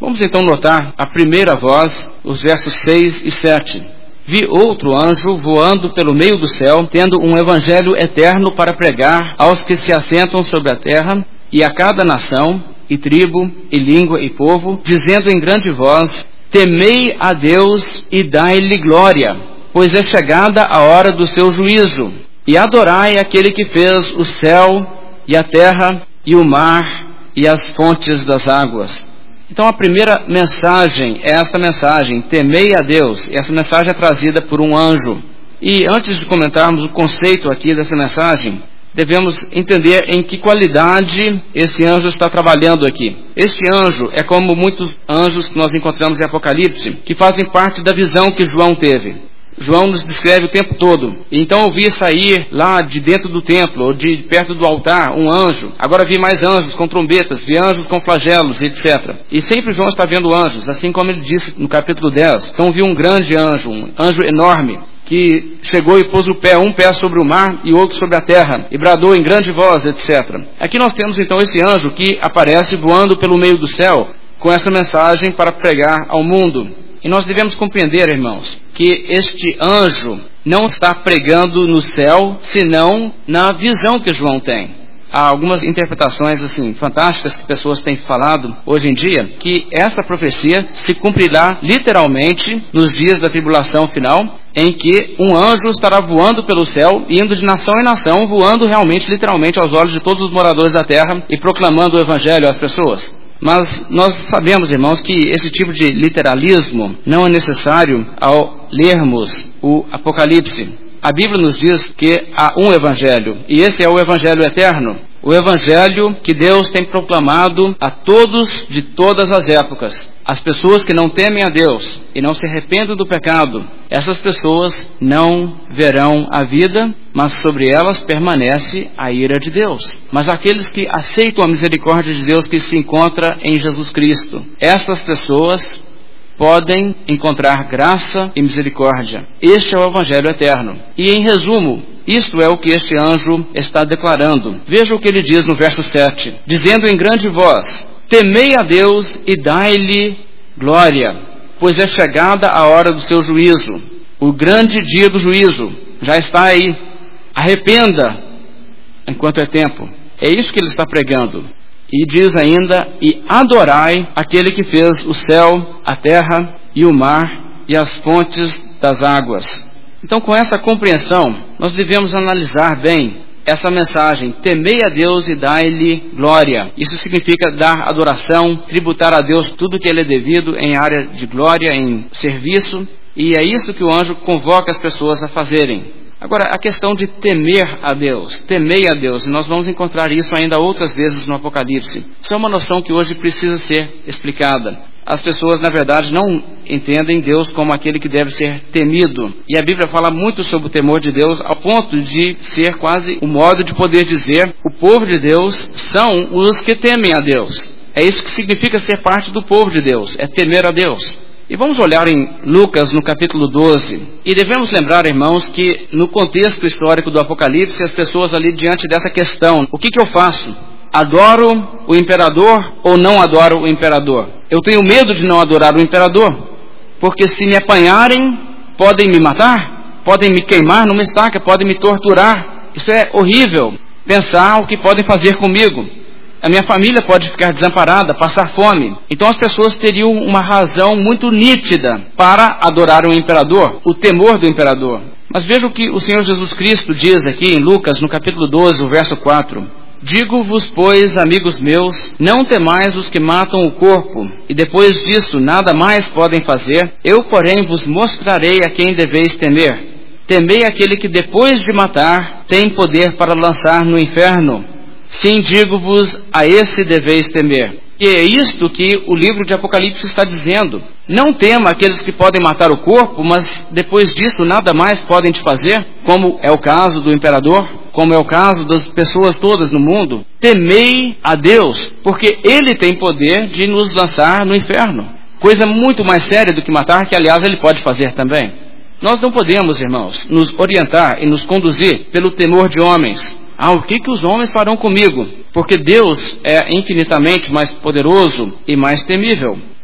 Vamos então notar a primeira voz, os versos seis e sete. Vi outro anjo voando pelo meio do céu, tendo um evangelho eterno para pregar aos que se assentam sobre a terra, e a cada nação, e tribo, e língua, e povo, dizendo em grande voz: temei a Deus e dai-lhe glória, pois é chegada a hora do seu juízo, e adorai aquele que fez o céu, e a terra, e o mar, e as fontes das águas. Então a primeira mensagem é essa mensagem, temei a Deus. E essa mensagem é trazida por um anjo. E antes de comentarmos o conceito aqui dessa mensagem, devemos entender em que qualidade esse anjo está trabalhando aqui. Este anjo é como muitos anjos que nós encontramos em Apocalipse, que fazem parte da visão que João teve. João nos descreve o tempo todo. Então eu vi sair lá de dentro do templo, ou de perto do altar, um anjo. Agora vi mais anjos com trombetas, vi anjos com flagelos, etcétera. E sempre João está vendo anjos, assim como ele disse no capítulo dez. Então vi um grande anjo, um anjo enorme, que chegou e pôs o pé, um pé sobre o mar e outro sobre a terra, e bradou em grande voz, etcétera. Aqui nós temos então esse anjo que aparece voando pelo meio do céu, com essa mensagem para pregar ao mundo. E nós devemos compreender, irmãos, que este anjo não está pregando no céu, senão na visão que João tem. Há algumas interpretações assim fantásticas que pessoas têm falado hoje em dia, que essa profecia se cumprirá literalmente nos dias da tribulação final, em que um anjo estará voando pelo céu, indo de nação em nação, voando realmente, literalmente, aos olhos de todos os moradores da terra e proclamando o evangelho às pessoas. Mas nós sabemos, irmãos, que esse tipo de literalismo não é necessário ao lermos o Apocalipse. A Bíblia nos diz que há um evangelho, e esse é o evangelho eterno. O evangelho que Deus tem proclamado a todos de todas as épocas. As pessoas que não temem a Deus e não se arrependem do pecado, essas pessoas não verão a vida, mas sobre elas permanece a ira de Deus. Mas aqueles que aceitam a misericórdia de Deus que se encontra em Jesus Cristo, essas pessoas podem encontrar graça e misericórdia. Este é o evangelho eterno. E em resumo, isto é o que este anjo está declarando. Veja o que ele diz no verso sete, dizendo em grande voz: temei a Deus e dai-lhe glória, pois é chegada a hora do seu juízo. O grande dia do juízo já está aí. Arrependa enquanto é tempo. É isso que ele está pregando. E diz ainda: e adorai aquele que fez o céu, a terra e o mar e as fontes das águas. Então, com essa compreensão, nós devemos analisar bem essa mensagem: temei a Deus e dai-lhe glória. Isso significa dar adoração, tributar a Deus tudo que ele é devido em área de glória, em serviço, e é isso que o anjo convoca as pessoas a fazerem. Agora, a questão de temer a Deus, temei a Deus, e nós vamos encontrar isso ainda outras vezes no Apocalipse. Isso é uma noção que hoje precisa ser explicada. As pessoas, na verdade, não entendem Deus como aquele que deve ser temido. E a Bíblia fala muito sobre o temor de Deus, ao ponto de ser quase o modo de poder dizer: o povo de Deus são os que temem a Deus. É isso que significa ser parte do povo de Deus, é temer a Deus. E vamos olhar em Lucas, no capítulo doze. E devemos lembrar, irmãos, que no contexto histórico do Apocalipse, as pessoas ali diante dessa questão: o que que eu faço? Adoro o imperador ou não adoro o imperador? Eu tenho medo de não adorar o imperador, porque se me apanharem, podem me matar, podem me queimar numa estaca, podem me torturar. Isso é horrível, pensar o que podem fazer comigo. A minha família pode ficar desamparada, passar fome. Então as pessoas teriam uma razão muito nítida para adorar o imperador, o temor do imperador. Mas veja o que o Senhor Jesus Cristo diz aqui em Lucas, no capítulo doze, o verso quatro. Digo-vos, pois, amigos meus, não temais os que matam o corpo, e depois disso nada mais podem fazer. Eu, porém, vos mostrarei a quem deveis temer. Temei aquele que depois de matar tem poder para lançar no inferno. Sim, digo-vos, a esse deveis temer. E é isto que o livro de Apocalipse está dizendo. Não tema aqueles que podem matar o corpo, mas depois disso nada mais podem te fazer, como é o caso do imperador, como é o caso das pessoas todas no mundo. Temei a Deus, porque Ele tem poder de nos lançar no inferno. Coisa muito mais séria do que matar, que aliás Ele pode fazer também. Nós não podemos, irmãos, nos orientar e nos conduzir pelo temor de homens. Ah, o que que os homens farão comigo? Porque Deus é infinitamente mais poderoso e mais temível.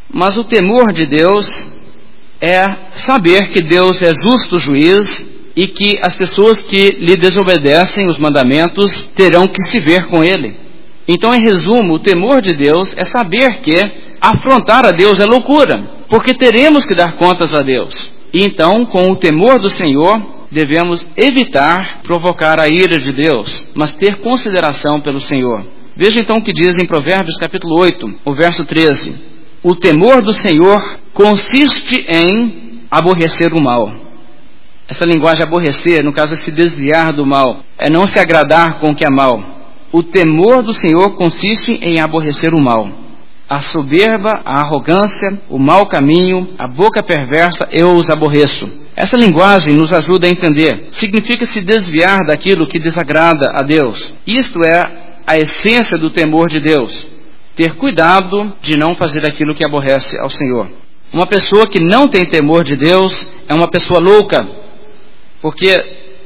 Mas o temor de Deus é saber que Deus é justo juiz e que as pessoas que lhe desobedecem os mandamentos terão que se ver com ele. Então, em resumo, o temor de Deus é saber que afrontar a Deus é loucura, porque teremos que dar contas a Deus. E então, com o temor do Senhor, devemos evitar provocar a ira de Deus, mas ter consideração pelo Senhor. Veja então o que diz em Provérbios capítulo oito, o verso treze. O temor do Senhor consiste em aborrecer o mal. Essa linguagem aborrecer, no caso é se desviar do mal, é não se agradar com o que é mal. O temor do Senhor consiste em aborrecer o mal. A soberba, a arrogância, o mau caminho, a boca perversa, eu os aborreço. Essa linguagem nos ajuda a entender. Significa se desviar daquilo que desagrada a Deus. Isto é a essência do temor de Deus. Ter cuidado de não fazer aquilo que aborrece ao Senhor. Uma pessoa que não tem temor de Deus é uma pessoa louca. Porque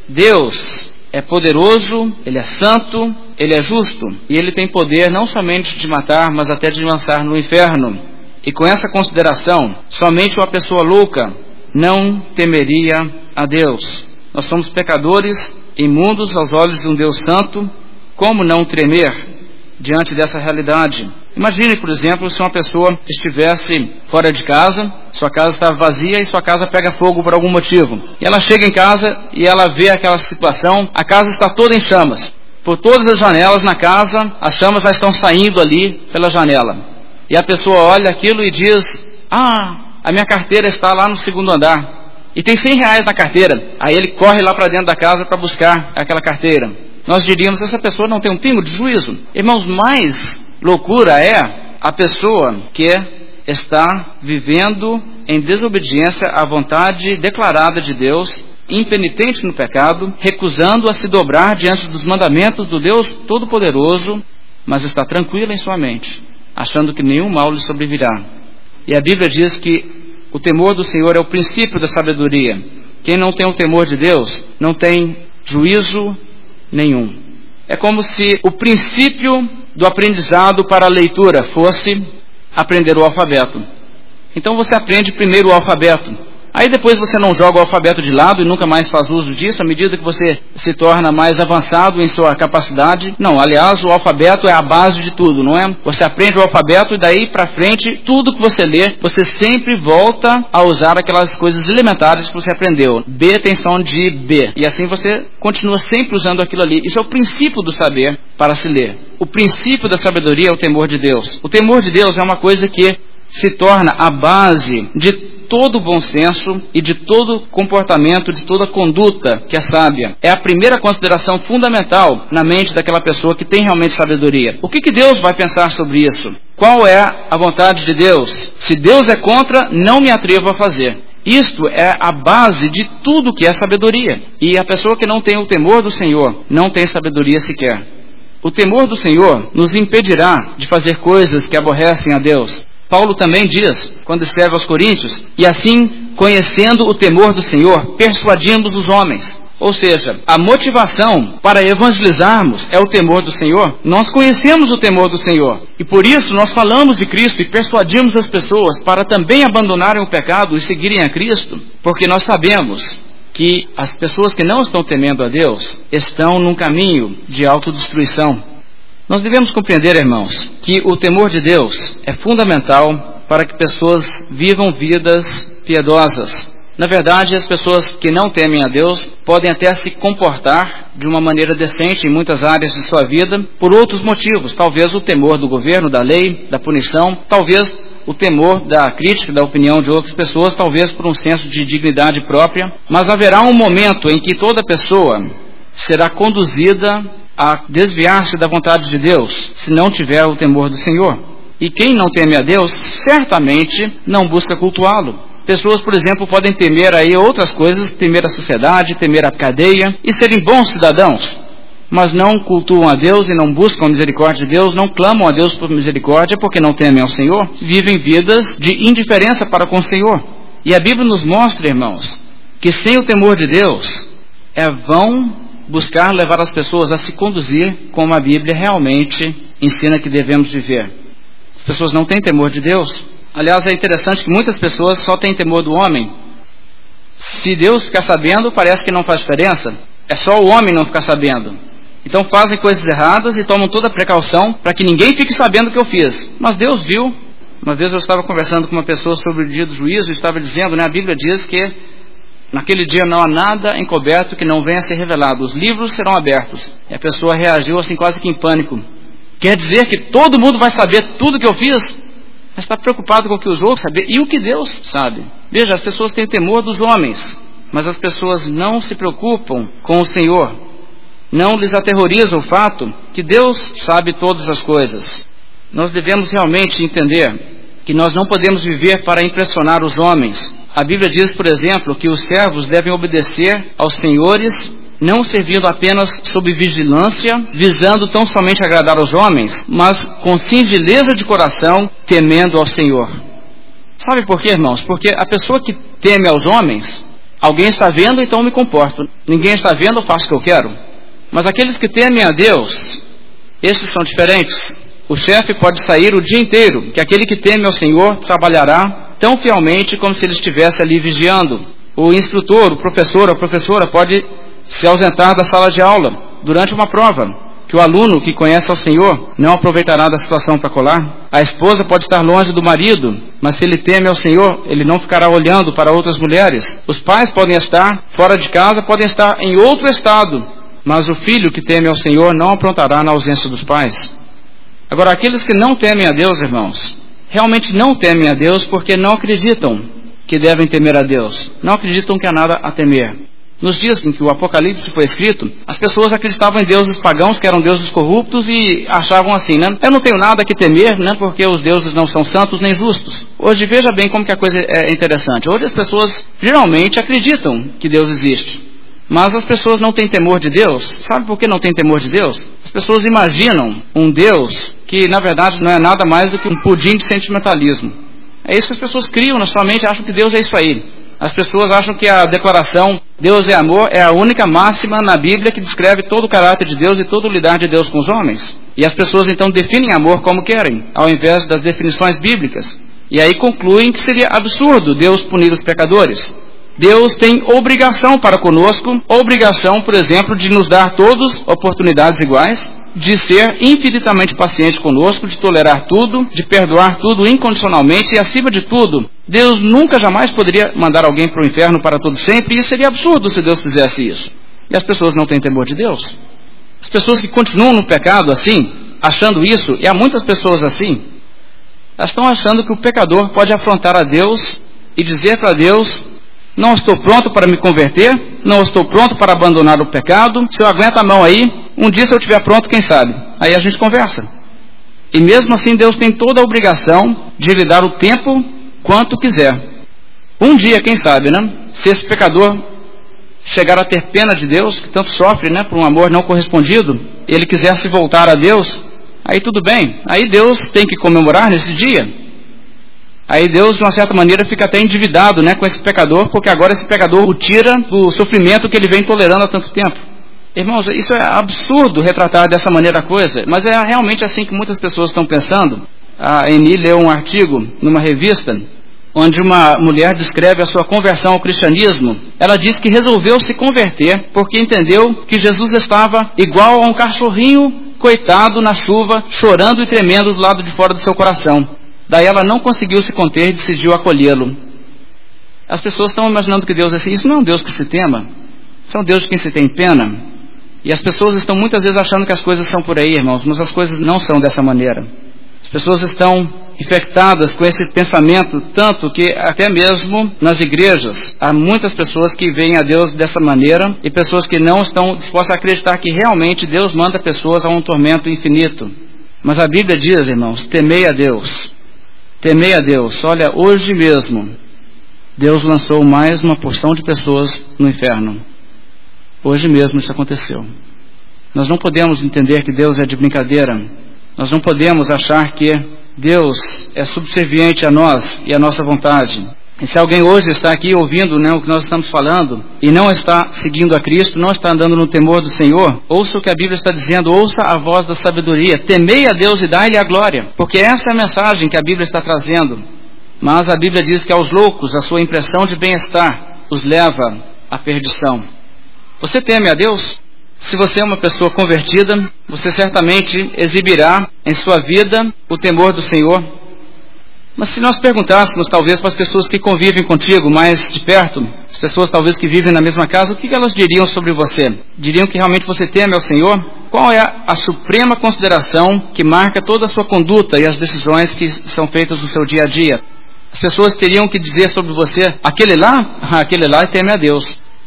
Deus é poderoso, Ele é santo, Ele é justo. E Ele tem poder não somente de matar, mas até de lançar no inferno. E com essa consideração, somente uma pessoa louca não temeria a Deus. Nós somos pecadores, imundos aos olhos de um Deus santo. Como não tremer diante dessa realidade? Imagine, por exemplo, se uma pessoa estivesse fora de casa, sua casa estava vazia e sua casa pega fogo por algum motivo. E ela chega em casa e ela vê aquela situação, a casa está toda em chamas. Por todas as janelas na casa, as chamas já estão saindo ali pela janela. E a pessoa olha aquilo e diz, ah, a minha carteira está lá no segundo andar. E tem cem reais na carteira. Aí ele corre lá para dentro da casa para buscar aquela carteira. Nós diríamos, essa pessoa não tem um pingo de juízo. Irmãos, mais loucura é a pessoa que está vivendo em desobediência à vontade declarada de Deus, impenitente no pecado, recusando a se dobrar diante dos mandamentos do Deus Todo-Poderoso, mas está tranquila em sua mente, achando que nenhum mal lhe sobrevirá. E a Bíblia diz que o temor do Senhor é o princípio da sabedoria. Quem não tem o temor de Deus não tem juízo nenhum. É como se o princípio do aprendizado para a leitura fosse aprender o alfabeto. Então você aprende primeiro o alfabeto. Aí depois você não joga o alfabeto de lado e nunca mais faz uso disso à medida que você se torna mais avançado em sua capacidade. Não, aliás, o alfabeto é a base de tudo, não é? Você aprende o alfabeto e daí para frente, tudo que você lê, você sempre volta a usar aquelas coisas elementares que você aprendeu. B tem som de B. E assim você continua sempre usando aquilo ali. Isso é o princípio do saber para se ler. O princípio da sabedoria é o temor de Deus. O temor de Deus é uma coisa que se torna a base de todo o bom senso e de todo comportamento, de toda conduta que é sábia. É a primeira consideração fundamental na mente daquela pessoa que tem realmente sabedoria. O que, que Deus vai pensar sobre isso? Qual é a vontade de Deus? Se Deus é contra, não me atrevo a fazer. Isto é a base de tudo que é sabedoria. E a pessoa que não tem o temor do Senhor, não tem sabedoria sequer. O temor do Senhor nos impedirá de fazer coisas que aborrecem a Deus. Paulo também diz, quando escreve aos Coríntios, e assim, conhecendo o temor do Senhor, persuadimos os homens. Ou seja, a motivação para evangelizarmos é o temor do Senhor. Nós conhecemos o temor do Senhor. E por isso nós falamos de Cristo e persuadimos as pessoas para também abandonarem o pecado e seguirem a Cristo. Porque nós sabemos que as pessoas que não estão temendo a Deus estão num caminho de autodestruição. Nós devemos compreender, irmãos, que o temor de Deus é fundamental para que pessoas vivam vidas piedosas. Na verdade, as pessoas que não temem a Deus podem até se comportar de uma maneira decente em muitas áreas de sua vida por outros motivos. Talvez o temor do governo, da lei, da punição, talvez o temor da crítica, da opinião de outras pessoas, talvez por um senso de dignidade própria. Mas haverá um momento em que toda pessoa será conduzida a desviar-se da vontade de Deus, se não tiver o temor do Senhor. E quem não teme a Deus, certamente não busca cultuá-lo. Pessoas, por exemplo, podem temer aí outras coisas, temer a sociedade, temer a cadeia e serem bons cidadãos, mas não cultuam a Deus e não buscam a misericórdia de Deus, não clamam a Deus por misericórdia porque não temem ao Senhor, vivem vidas de indiferença para com o Senhor. E a Bíblia nos mostra, irmãos, que sem o temor de Deus é vão buscar levar as pessoas a se conduzir como a Bíblia realmente ensina que devemos viver. As pessoas não têm temor de Deus, Aliás, é interessante que muitas pessoas só têm temor do homem. Se Deus ficar sabendo, parece que não faz diferença. É só o homem não ficar sabendo. Então fazem coisas erradas e tomam toda a precaução para que ninguém fique sabendo o que eu fiz. Mas Deus viu. Uma vez eu estava conversando com uma pessoa sobre o dia do juízo e estava dizendo, né, a Bíblia diz que naquele dia não há nada encoberto que não venha a ser revelado. Os livros serão abertos. E a pessoa reagiu assim quase que em pânico. Quer dizer que todo mundo vai saber tudo que eu fiz? Mas está preocupado com o que os outros sabem e o que Deus sabe. Veja, as pessoas têm temor dos homens, mas as pessoas não se preocupam com o Senhor. Não lhes aterroriza o fato que Deus sabe todas as coisas. Nós devemos realmente entender que nós não podemos viver para impressionar os homens. A Bíblia diz, por exemplo, que os servos devem obedecer aos senhores, não servindo apenas sob vigilância, visando tão somente agradar aos homens, mas com singeleza de coração, temendo ao Senhor. Sabe por quê, irmãos? Porque a pessoa que teme aos homens, alguém está vendo, então eu me comporto. Ninguém está vendo, eu faço o que eu quero. Mas aqueles que temem a Deus, esses são diferentes. O chefe pode sair o dia inteiro, que aquele que teme ao Senhor trabalhará tão fielmente como se ele estivesse ali vigiando. O instrutor, o professor, a professora pode se ausentar da sala de aula durante uma prova, que o aluno que conhece ao Senhor não aproveitará da situação para colar. A esposa pode estar longe do marido, mas se ele teme ao Senhor, ele não ficará olhando para outras mulheres. Os pais podem estar fora de casa, podem estar em outro estado, mas o filho que teme ao Senhor não aprontará na ausência dos pais. Agora, aqueles que não temem a Deus, irmãos, realmente não temem a Deus porque não acreditam que devem temer a Deus. Não acreditam que há nada a temer. Nos dias em que o Apocalipse foi escrito, as pessoas acreditavam em deuses pagãos, que eram deuses corruptos, e achavam assim, né? Eu não tenho nada que temer, né? Porque os deuses não são santos nem justos. Hoje, veja bem como que a coisa é interessante. Hoje as pessoas geralmente acreditam que Deus existe. Mas as pessoas não têm temor de Deus. Sabe por que não têm temor de Deus? As pessoas imaginam um Deus que, na verdade, não é nada mais do que um pudim de sentimentalismo. É isso que as pessoas criam na sua mente, acham que Deus é isso aí. As pessoas acham que a declaração Deus é amor é a única máxima na Bíblia que descreve todo o caráter de Deus e todo o lidar de Deus com os homens. E as pessoas então definem amor como querem, ao invés das definições bíblicas. E aí concluem que seria absurdo Deus punir os pecadores. Deus tem obrigação para conosco, obrigação, por exemplo, de nos dar todas oportunidades iguais, de ser infinitamente paciente conosco, de tolerar tudo, de perdoar tudo incondicionalmente e, acima de tudo, Deus nunca jamais poderia mandar alguém para o inferno para todo sempre, e isso seria absurdo se Deus fizesse isso. E as pessoas não têm temor de Deus. As pessoas que continuam no pecado assim, achando isso, e há muitas pessoas assim, elas estão achando que o pecador pode afrontar a Deus e dizer para Deus: não estou pronto para me converter, não estou pronto para abandonar o pecado, se eu aguento a mão aí, um dia se eu estiver pronto, quem sabe? Aí a gente conversa. E mesmo assim Deus tem toda a obrigação de lhe dar o tempo quanto quiser. Um dia, quem sabe, né? Se esse pecador chegar a ter pena de Deus, que tanto sofre, né, por um amor não correspondido, e ele quiser se voltar a Deus, aí tudo bem. Aí Deus tem que comemorar nesse dia. Aí Deus, de uma certa maneira, fica até endividado, né, com esse pecador, porque agora esse pecador o tira do sofrimento que ele vem tolerando há tanto tempo. Irmãos, isso é absurdo retratar dessa maneira a coisa, mas é realmente assim que muitas pessoas estão pensando. A Eni leu um artigo numa revista, onde uma mulher descreve a sua conversão ao cristianismo. Ela diz que resolveu se converter porque entendeu que Jesus estava igual a um cachorrinho coitado na chuva, chorando e tremendo do lado de fora do seu coração. Daí ela não conseguiu se conter e decidiu acolhê-lo. As pessoas estão imaginando que Deus é assim. Isso não é um Deus que se tema. Isso é um Deus de quem se tem pena. E as pessoas estão muitas vezes achando que as coisas são por aí, irmãos, mas as coisas não são dessa maneira. As pessoas estão infectadas com esse pensamento, tanto que até mesmo nas igrejas há muitas pessoas que veem a Deus dessa maneira e pessoas que não estão dispostas a acreditar que realmente Deus manda pessoas a um tormento infinito. Mas a Bíblia diz, irmãos, temei a Deus. Temei a Deus. Olha, hoje mesmo, Deus lançou mais uma porção de pessoas no inferno. Hoje mesmo isso aconteceu. Nós não podemos entender que Deus é de brincadeira. Nós não podemos achar que Deus é subserviente a nós e a nossa vontade. E se alguém hoje está aqui ouvindo, né, o que nós estamos falando e não está seguindo a Cristo, não está andando no temor do Senhor, ouça o que a Bíblia está dizendo, ouça a voz da sabedoria, temei a Deus e dai-lhe a glória, porque essa é a mensagem que a Bíblia está trazendo. Mas a Bíblia diz que aos loucos a sua impressão de bem-estar os leva à perdição. Você teme a Deus? Se você é uma pessoa convertida, você certamente exibirá em sua vida o temor do Senhor. Mas se nós perguntássemos talvez para as pessoas que convivem contigo mais de perto, as pessoas talvez que vivem na mesma casa, o que elas diriam sobre você? Diriam que realmente você teme ao Senhor? Qual é a, a suprema consideração que marca toda a sua conduta e as decisões que são feitas no seu dia a dia? As pessoas teriam que dizer sobre você, aquele lá, aquele lá teme a Deus.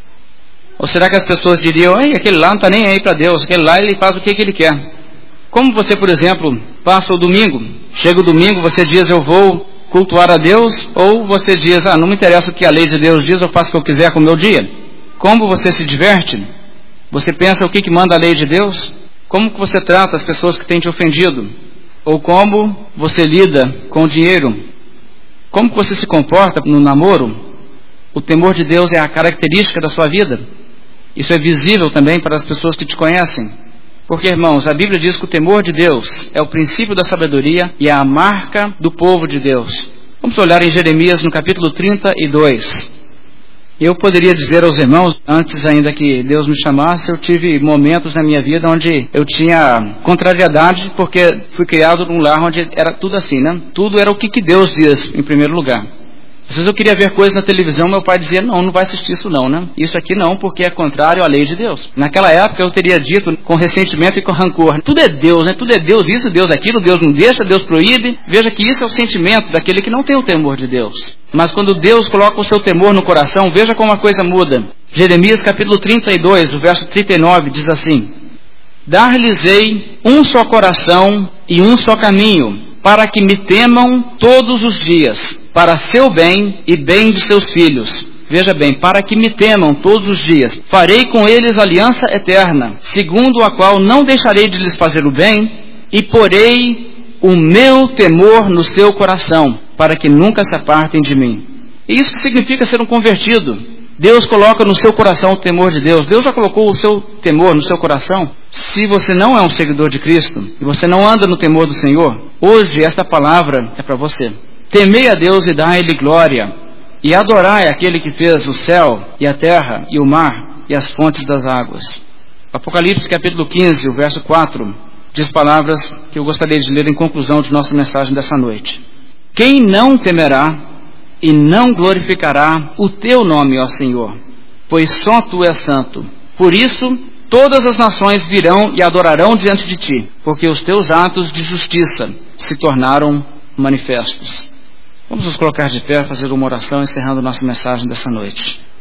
Ou será que as pessoas diriam, ei, aquele lá não está nem aí para Deus, aquele lá ele faz o que, que ele quer? Como você, por exemplo, passa o domingo? Chega o domingo, você diz, eu vou cultuar a Deus, ou você diz, ah, não me interessa o que a lei de Deus diz, eu faço o que eu quiser com o meu dia. Como você se diverte? Você pensa o que, que manda a lei de Deus? Como que você trata as pessoas que têm te ofendido? Ou como você lida com o dinheiro? Como que você se comporta no namoro? O temor de Deus é a característica da sua vida. Isso é visível também para as pessoas que te conhecem. Porque, irmãos, a Bíblia diz que o temor de Deus é o princípio da sabedoria e é a marca do povo de Deus. Vamos olhar em Jeremias no capítulo trinta e dois. Eu poderia dizer aos irmãos, antes ainda que Deus me chamasse, eu tive momentos na minha vida onde eu tinha contrariedade, porque fui criado num lar onde era tudo assim, né? Tudo era o que, que Deus diz em primeiro lugar. Às vezes eu queria ver coisas na televisão, meu pai dizia, não, não vai assistir isso não, né? Isso aqui não, porque é contrário à lei de Deus. Naquela época eu teria dito com ressentimento e com rancor, tudo é Deus, né? Tudo é Deus, isso, Deus aquilo, Deus não deixa, Deus proíbe. Veja que isso é o sentimento daquele que não tem o temor de Deus. Mas quando Deus coloca o seu temor no coração, veja como a coisa muda. Jeremias capítulo trinta e dois, o verso trinta e nove diz assim, dar-lhes-ei um só coração e um só caminho, para que me temam todos os dias, para seu bem e bem de seus filhos. Veja bem, para que me temam todos os dias. Farei com eles aliança eterna, segundo a qual não deixarei de lhes fazer o bem, e porei o meu temor no seu coração, para que nunca se apartem de mim. E isso significa ser um convertido. Deus coloca no seu coração o temor de Deus. Deus já colocou o seu temor no seu coração. Se você não é um seguidor de Cristo, e você não anda no temor do Senhor, hoje esta palavra é para você. Temei a Deus e dai-lhe glória, e adorai aquele que fez o céu, e a terra, e o mar, e as fontes das águas. Apocalipse capítulo quinze, o verso quatro, diz palavras que eu gostaria de ler em conclusão de nossa mensagem dessa noite. Quem não temerá e não glorificará o teu nome, ó Senhor, pois só tu és santo. Por isso, todas as nações virão e adorarão diante de ti, porque os teus atos de justiça se tornaram manifestos. Vamos nos colocar de pé, fazer uma oração, encerrando nossa mensagem dessa noite.